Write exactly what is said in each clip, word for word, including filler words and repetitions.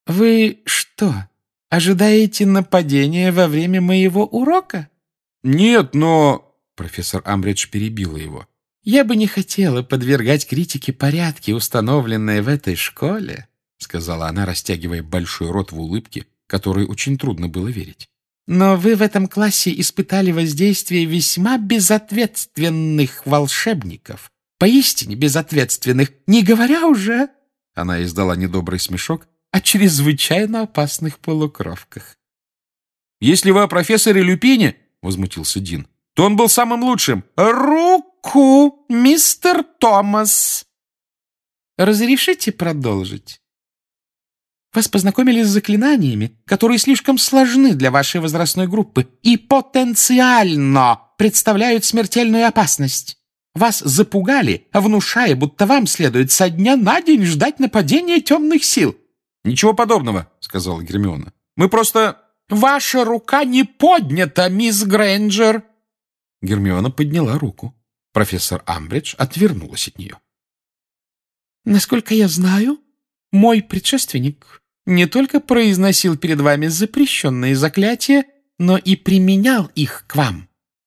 Вы что, ожидаете нападения во время моего урока? Нет, но... Профессор Амбридж перебила его. Я бы не хотела подвергать критике порядки, установленные в этой школе, сказала она, растягивая большой рот в улыбке, которой очень трудно было верить. Но вы в этом классе испытали воздействие весьма безответственных волшебников. Поистине безответственных, не говоря уже, она издала недобрый смешок, о чрезвычайно опасных полукровках. Если вы о профессоре Люпине, возмутился Дин, то он был самым лучшим. Руку, мистер Томас. Разрешите продолжить? Вас познакомили с заклинаниями, которые слишком сложны для вашей возрастной группы и потенциально представляют смертельную опасность. Вас запугали, внушая, будто вам следует со дня на день ждать нападения темных сил. «Ничего подобного», — сказала Гермиона. «Мы просто...» «Ваша рука не поднята, мисс Грейнджер!» Гермиона подняла руку. Профессор Амбридж отвернулась от нее. «Насколько я знаю, мой предшественник не только произносил перед вами запрещенные заклятия, но и применял их к вам».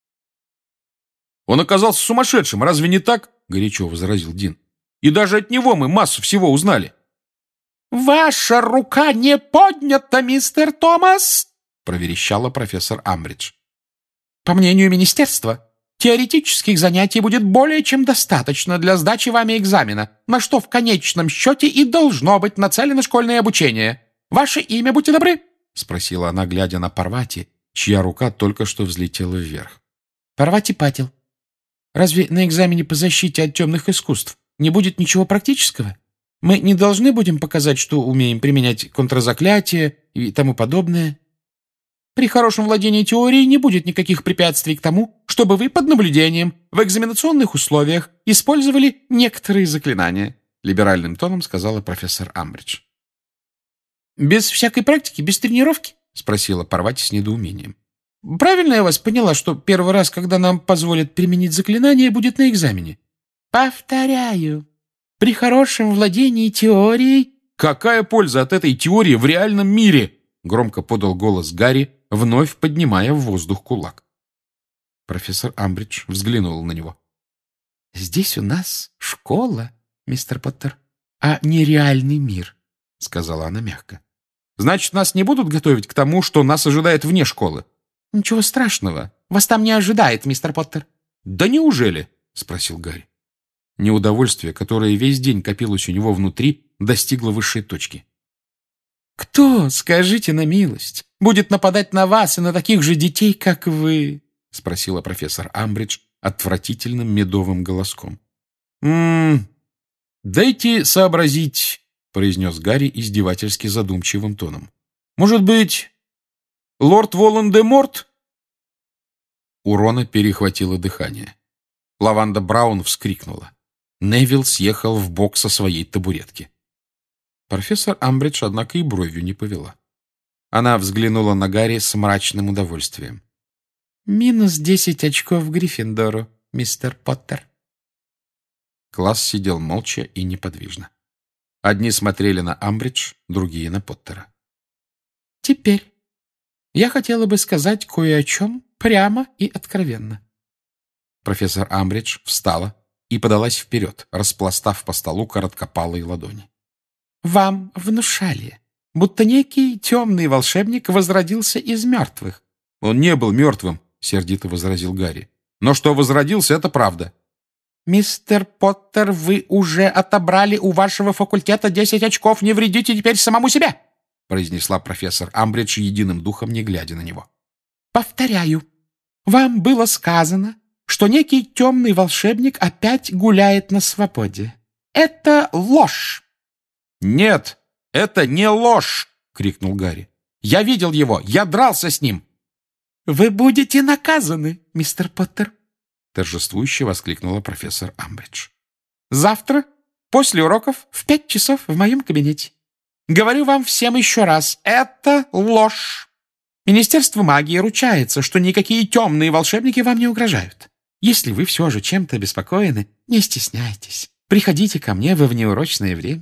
«Он оказался сумасшедшим, разве не так?» — горячо возразил Дин. «И даже от него мы массу всего узнали». «Ваша рука не поднята, мистер Томас!» — проверещала профессор Амбридж. «По мнению министерства, теоретических занятий будет более чем достаточно для сдачи вами экзамена, на что в конечном счете и должно быть нацелено школьное обучение. Ваше имя, будьте добры?» — спросила она, глядя на Парвати, чья рука только что взлетела вверх. «Парвати Патил. Разве на экзамене по защите от темных искусств не будет ничего практического? Мы не должны будем показать, что умеем применять контрзаклятие и тому подобное. При хорошем владении теорией не будет никаких препятствий к тому, чтобы вы под наблюдением в экзаменационных условиях использовали некоторые заклинания», — либеральным тоном сказала профессор Амбридж. «Без всякой практики, без тренировки?» — спросила Парвати с недоумением. «Правильно я вас поняла, что первый раз, когда нам позволят применить заклинание, будет на экзамене?» «Повторяю, при хорошем владении теорией...» «Какая польза от этой теории в реальном мире?» — громко подал голос Гарри, вновь поднимая в воздух кулак. Профессор Амбридж взглянул на него. «Здесь у нас школа, мистер Поттер, а не реальный мир», — сказала она мягко. «Значит, нас не будут готовить к тому, что нас ожидает вне школы?» «Ничего страшного. Вас там не ожидает, мистер Поттер». «Да неужели?» — спросил Гарри. Неудовольствие, которое весь день копилось у него внутри, достигло высшей точки. «Кто, скажите на милость, будет нападать на вас и на таких же детей, как вы?» — спросила профессор Амбридж отвратительным медовым голоском. «М-м, дайте сообразить», — произнес Гарри издевательски задумчивым тоном. «Может быть, лорд Волан-де-Морт?» У Рона перехватило дыхание. Лаванда Браун вскрикнула. Невилл съехал в бок со своей табуретки. Профессор Амбридж, однако, и бровью не повела. Она взглянула на Гарри с мрачным удовольствием. «Минус десять очков Гриффиндору, мистер Поттер». Класс сидел молча и неподвижно. Одни смотрели на Амбридж, другие на Поттера. «Теперь я хотела бы сказать кое о чем прямо и откровенно». Профессор Амбридж встала и подалась вперед, распластав по столу короткопалые ладони. «Вам внушали, будто некий темный волшебник возродился из мертвых». «Он не был мертвым», — сердито возразил Гарри. «Но что возродился, это правда». «Мистер Поттер, вы уже отобрали у вашего факультета десять очков, не вредите теперь самому себе», — произнесла профессор Амбридж единым духом, не глядя на него. «Повторяю, вам было сказано, что некий темный волшебник опять гуляет на свободе. Это ложь!» «Нет, это не ложь!» — крикнул Гарри. «Я видел его! Я дрался с ним!» «Вы будете наказаны, мистер Поттер!» — торжествующе воскликнула профессор Амбридж. «Завтра, после уроков, в пять часов в моем кабинете. Говорю вам всем еще раз, это ложь! Министерство магии ручается, что никакие темные волшебники вам не угрожают. Если вы все же чем-то обеспокоены, не стесняйтесь. Приходите ко мне во внеурочное время.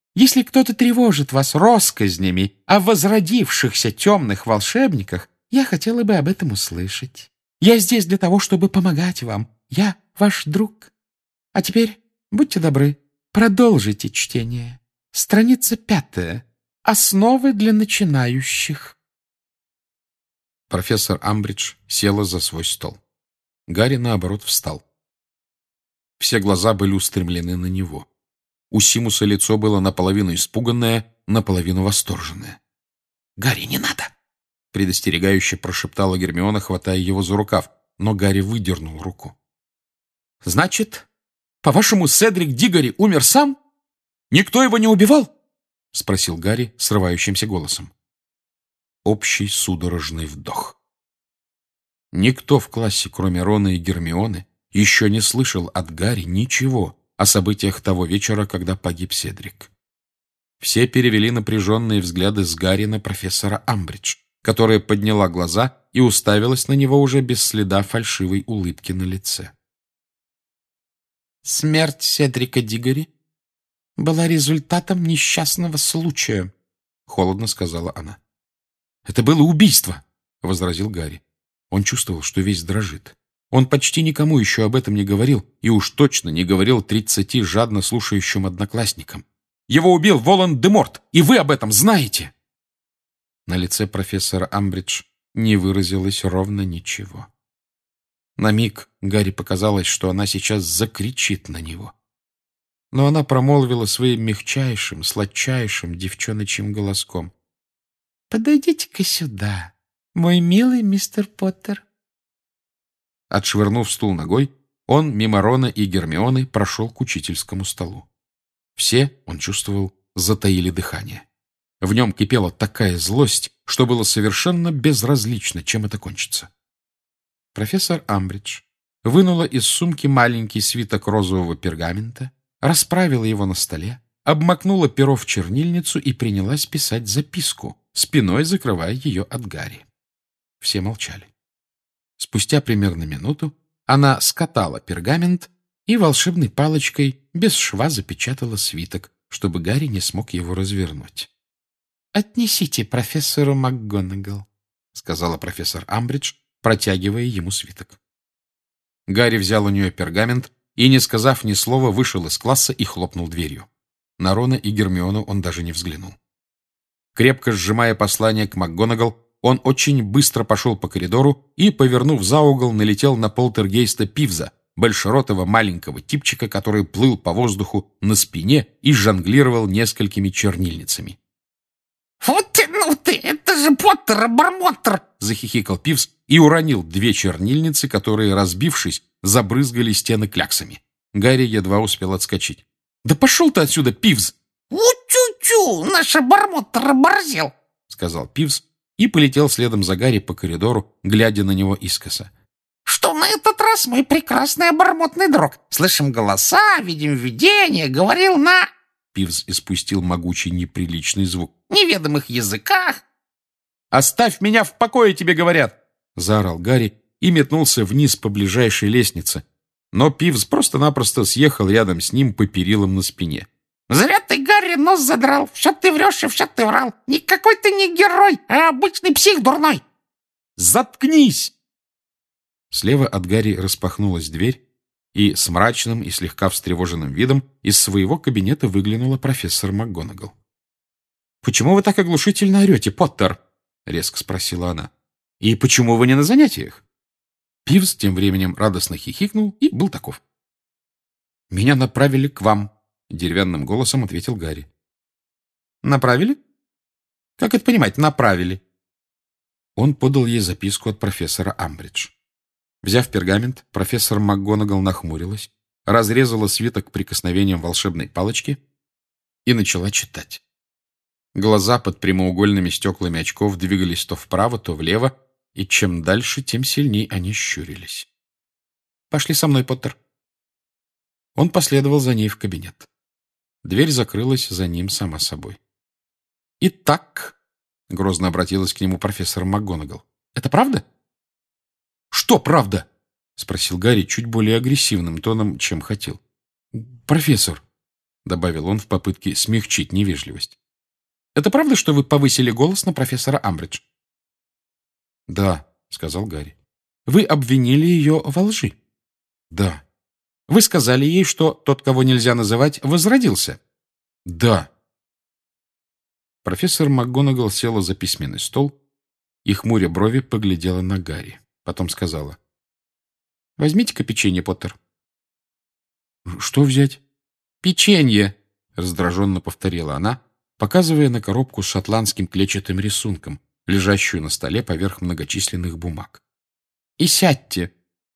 Если кто-то тревожит вас россказнями о возродившихся темных волшебниках, я хотела бы об этом услышать. Я здесь для того, чтобы помогать вам. Я ваш друг. А теперь, будьте добры, продолжите чтение. Страница пятая. Основы для начинающих. Профессор Амбридж села за свой стол. Гарри, наоборот, встал. Все глаза были устремлены на него. У Симуса лицо было наполовину испуганное, наполовину восторженное. «Гарри, не надо!» — предостерегающе прошептала Гермиона, хватая его за рукав, но Гарри выдернул руку. «Значит, по-вашему, Седрик Диггори умер сам? Никто его не убивал?» — спросил Гарри срывающимся голосом. Общий судорожный вдох. Никто в классе, кроме Рона и Гермионы, еще не слышал от Гарри ничего о событиях того вечера, когда погиб Седрик. Все перевели напряженные взгляды с Гарри на профессора Амбридж, которая подняла глаза и уставилась на него уже без следа фальшивой улыбки на лице. «Смерть Седрика Диггори была результатом несчастного случая», — холодно сказала она. «Это было убийство», — возразил Гарри. Он чувствовал, что весь дрожит. Он почти никому еще об этом не говорил, и уж точно не говорил тридцати жадно слушающим одноклассникам. «Его убил Волан-де-Морт, и вы об этом знаете!» На лице профессора Амбридж не выразилось ровно ничего. На миг Гарри показалось, что она сейчас закричит на него. Но она промолвила своим мягчайшим, сладчайшим девчоночьим голоском: «Подойдите-ка сюда, мой милый мистер Поттер». Отшвырнув стул ногой, он мимо Рона и Гермионы прошел к учительскому столу. Все, он чувствовал, затаили дыхание. В нем кипела такая злость, что было совершенно безразлично, чем это кончится. Профессор Амбридж вынула из сумки маленький свиток розового пергамента, расправила его на столе, обмакнула перо в чернильницу и принялась писать записку, спиной закрывая ее от Гарри. Все молчали. Спустя примерно минуту она скатала пергамент и волшебной палочкой без шва запечатала свиток, чтобы Гарри не смог его развернуть. «Отнесите профессору МакГонагал», — сказала профессор Амбридж, протягивая ему свиток. Гарри взял у нее пергамент и, не сказав ни слова, вышел из класса и хлопнул дверью. На Рона и Гермиону он даже не взглянул. Крепко сжимая послание к МакГонагал, он очень быстро пошел по коридору и, повернув за угол, налетел на полтергейста Пивза, большеротого маленького типчика, который плыл по воздуху на спине и жонглировал несколькими чернильницами. «Вот ты, ну ты, это же Поттер-обормотер!» — захихикал Пивз и уронил две чернильницы, которые, разбившись, забрызгали стены кляксами. Гарри едва успел отскочить. «Да пошел ты отсюда, Пивз!» «У-тю-тю, наш обормотер оборзел!» — сказал Пивз и полетел следом за Гарри по коридору, глядя на него искоса. «Что на этот раз, мой прекрасный обормотный друг? Слышим голоса, видим видения, говорил на...» Пивз испустил могучий неприличный звук. «Неведомых языках». «Оставь меня в покое, тебе говорят!» — заорал Гарри и метнулся вниз по ближайшей лестнице. Но Пивз просто-напросто съехал рядом с ним по перилам на спине. «Зря ты, Гарри, нос задрал. Все ты врешь и все ты врал. Никакой ты не герой, а обычный псих дурной». «Заткнись!» Слева от Гарри распахнулась дверь, и с мрачным и слегка встревоженным видом из своего кабинета выглянула профессор МакГонагал. «Почему вы так оглушительно орете, Поттер?» — резко спросила она. «И почему вы не на занятиях?» Пивз тем временем радостно хихикнул и был таков. «Меня направили к вам», — деревянным голосом ответил Гарри. «Направили? Как это понимать, направили?» Он подал ей записку от профессора Амбридж. Взяв пергамент, профессор МакГонагал нахмурилась, разрезала свиток прикосновением волшебной палочки и начала читать. Глаза под прямоугольными стеклами очков двигались то вправо, то влево, и чем дальше, тем сильнее они щурились. «Пошли со мной, Поттер». Он последовал за ней в кабинет. Дверь закрылась за ним сама собой. «Итак», — грозно обратилась к нему профессор МакГонагал, — «это правда?» «Что правда?» — спросил Гарри чуть более агрессивным тоном, чем хотел. «Профессор», — добавил он в попытке смягчить невежливость. «Это правда, что вы повысили голос на профессора Амбридж?» «Да», — сказал Гарри. «Вы обвинили ее во лжи?» «Да». «Вы сказали ей, что тот, кого нельзя называть, возродился?» «Да». Профессор МакГонагал села за письменный стол и, хмуря брови, поглядела на Гарри. Потом сказала: «Возьмите-ка печенье, Поттер». «Что взять?» «Печенье», — раздраженно повторила она, показывая на коробку с шотландским клетчатым рисунком, лежащую на столе поверх многочисленных бумаг. «И сядьте».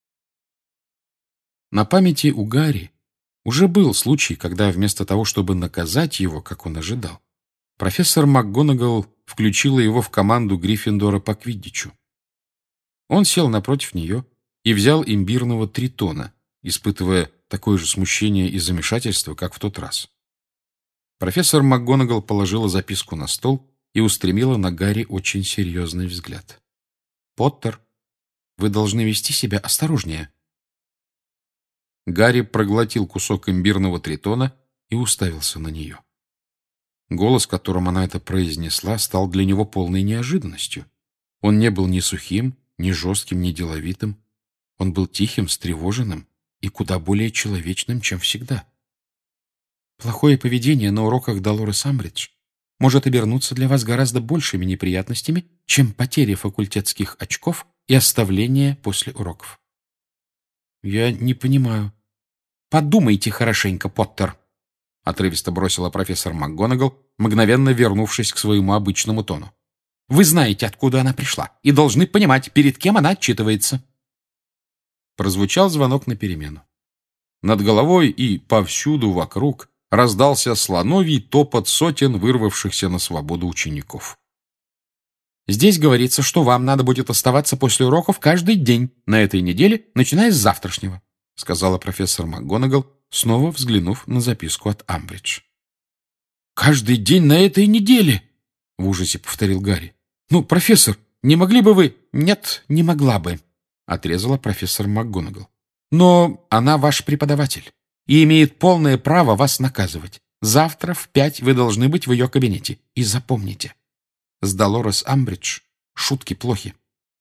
На памяти у Гарри уже был случай, когда вместо того, чтобы наказать его, как он ожидал, профессор МакГонагал включила его в команду Гриффиндора по квиддичу. Он сел напротив нее и взял имбирного тритона, испытывая такое же смущение и замешательство, как в тот раз. Профессор МакГонагал положила записку на стол и устремила на Гарри очень серьезный взгляд. «Поттер, вы должны вести себя осторожнее». Гарри проглотил кусок имбирного тритона и уставился на нее. Голос, которым она это произнесла, стал для него полной неожиданностью. Он не был ни сухим, ни жестким, ни деловитым. Он был тихим, встревоженным и куда более человечным, чем всегда. Плохое поведение на уроках Долорес Амбридж может обернуться для вас гораздо большими неприятностями, чем потеря факультетских очков и оставление после уроков. Я не понимаю. Подумайте хорошенько, Поттер, — отрывисто бросила профессор МакГонагал, мгновенно вернувшись к своему обычному тону. Вы знаете, откуда она пришла, и должны понимать, перед кем она отчитывается. Прозвучал звонок на перемену. Над головой и повсюду вокруг раздался слоновий топот сотен вырвавшихся на свободу учеников. «Здесь говорится, что вам надо будет оставаться после уроков каждый день на этой неделе, начиная с завтрашнего», — сказала профессор МакГонагал, снова взглянув на записку от Амбридж. «Каждый день на этой неделе!» — в ужасе повторил Гарри. «Ну, профессор, не могли бы вы...» «Нет, не могла бы», — отрезала профессор МакГонагал. «Но она ваш преподаватель и имеет полное право вас наказывать. Завтра в пять вы должны быть в ее кабинете. И запомните, с Долорес Амбридж шутки плохи».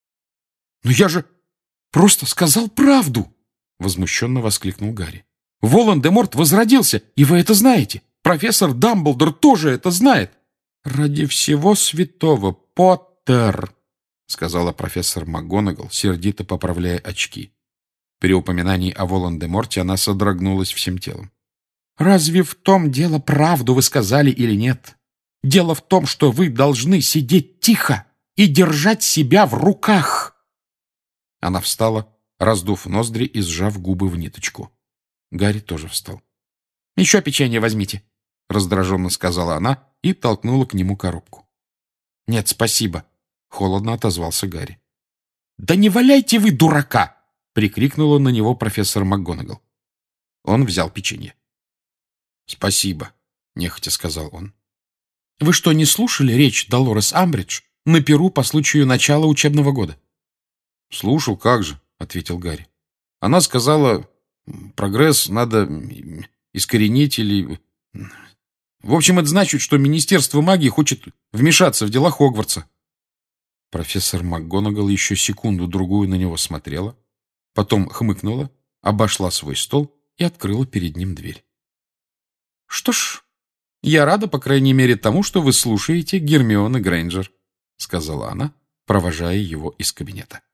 «Но я же просто сказал правду!» — возмущенно воскликнул Гарри. «Волан-де-Морт возродился, и вы это знаете. Профессор Дамблдор тоже это знает». «Ради всего святого, Поттер!» — сказала профессор МакГонагал, сердито поправляя очки. При упоминании о Волан-де-Морте она содрогнулась всем телом. «Разве в том дело, правду вы сказали или нет? Дело в том, что вы должны сидеть тихо и держать себя в руках!» Она встала, раздув ноздри и сжав губы в ниточку. Гарри тоже встал. «Еще печенье возьмите», — раздраженно сказала она и толкнула к нему коробку. «Нет, спасибо», — холодно отозвался Гарри. «Да не валяйте вы дурака!» — прикрикнула на него профессор МакГонагал. Он взял печенье. «Спасибо», — нехотя сказал он. «Вы что, не слушали речь Долорес Амбридж на пиру по случаю начала учебного года?» «Слушал, как же», — ответил Гарри. «Она сказала, прогресс надо искоренить или... В общем, это значит, что Министерство магии хочет вмешаться в дела Хогвартса». Профессор МакГонагал еще секунду-другую на него смотрела, потом хмыкнула, обошла свой стол и открыла перед ним дверь. «Что ж, я рада, по крайней мере, тому, что вы слушаете Гермионы Грейнджер», — сказала она, провожая его из кабинета.